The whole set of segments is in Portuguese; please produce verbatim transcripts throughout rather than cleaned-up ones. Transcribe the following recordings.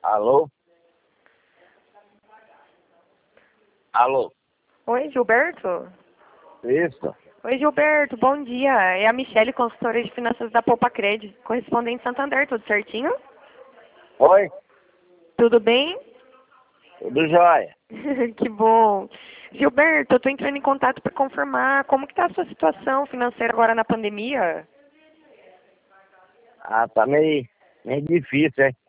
Alô? Alô? Oi, Gilberto? Isso? Oi, Gilberto, bom dia. É a Michele, consultora de finanças da Poupa Cred, correspondente Santander, tudo certinho? Oi? Tudo bem? Tudo jóia? Que bom. Gilberto, eu estou entrando em contato para confirmar como que está a sua situação financeira agora na pandemia. Ah, tá meio, meio difícil, hein?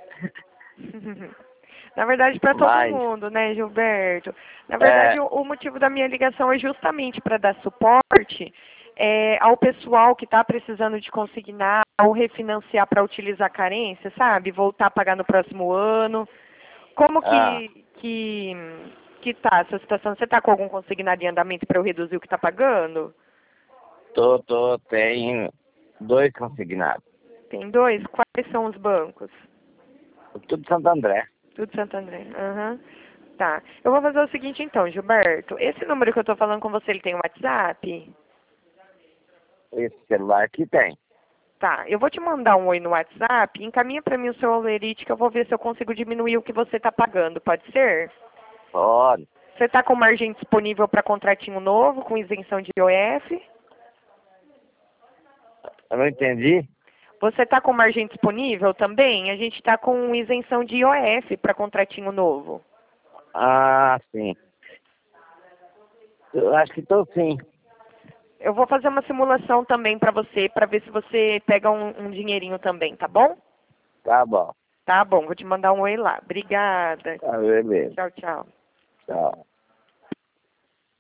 Na verdade, para todo Mas, mundo, né, Gilberto? Na é, verdade, o, o motivo da minha ligação é justamente para dar suporte é, ao pessoal que está precisando de consignar ou refinanciar para utilizar a carência, sabe? Voltar a pagar no próximo ano. Como ah, que que que tá essa situação? Você está com algum consignado em andamento para eu reduzir o que está pagando? tô, tô, tem dois consignados. Tem dois? Quais são os bancos? Tudo Santo André. Tudo Santo André. Aham. Tá. Eu vou fazer o seguinte então, Gilberto. Esse número que eu estou falando com você, ele tem um WhatsApp? Esse celular aqui tem. Tá. Eu vou te mandar um oi no WhatsApp. Encaminha para mim o seu Olerite que eu vou ver se eu consigo diminuir o que você está pagando. Pode ser? Pode. Você está com margem disponível para contratinho novo, com isenção de I O F? Eu não entendi? Você está com margem disponível também? A gente está com isenção de I O F para contratinho novo. Ah, sim. Eu acho que tô sim. Eu vou fazer uma simulação também para você, para ver se você pega um, um dinheirinho também, tá bom? Tá bom. Tá bom, vou te mandar um oi lá. Obrigada. Tá, beleza. Tchau, tchau. Tchau.